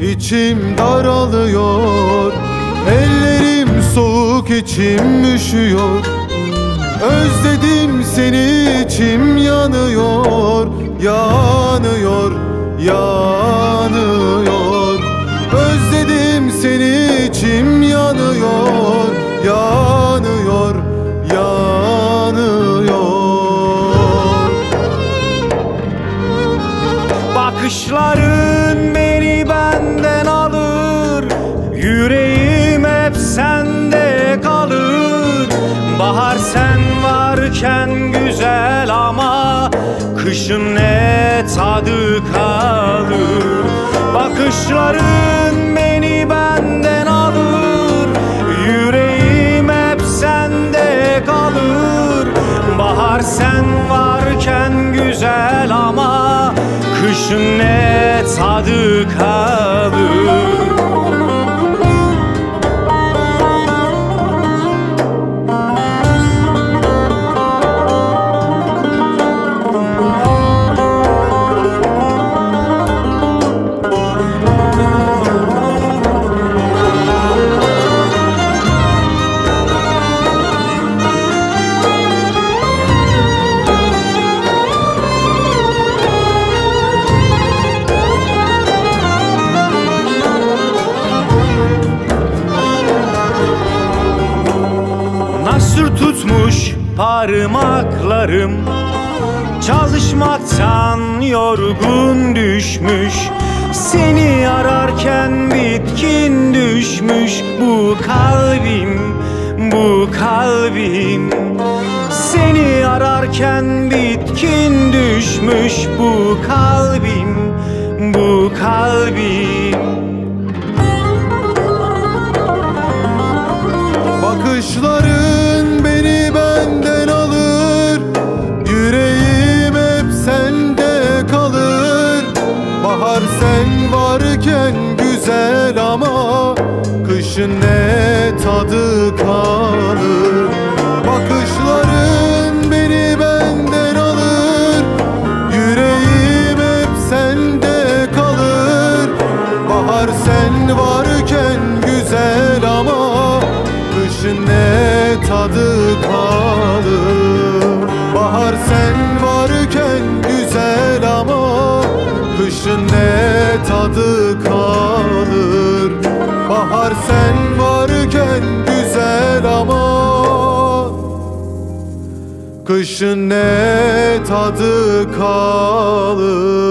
içim daralıyor. Ellerim soğuk, içim üşüyor. Özledim seni, içim yanıyor. Yanıyor, yanıyor. Özledim seni, içim yanıyor. Yanıyor, yanıyor. Bakışların beni benden alır, yüreğim hep sende kalır. Bahar sen varken güzel ama kışın ne tadı kalır. Bakışların beni benden alır, yüreğim hep sende kalır. Bahar sen varken güzel ama kışın ne tadı kalır. Nasır tutmuş parmaklarım, çalışmaktan yorgun düşmüş. Seni ararken bitkin düşmüş bu kalbim, bu kalbim. Seni ararken bitkin düşmüş bu kalbim, bu kalbim. Bakışların beni benden alır, yüreğim hep sende kalır. Bahar sen varken güzel ama kışın ne tadı kalır. Bakışların beni benden alır, yüreğim hep sende kalır. Bahar sen varken güzel ama kışın ne tadı kalır. Bahar sen varken güzel ama kışın ne tadı kalır. Bahar sen varken güzel ama kışın ne tadı kalır.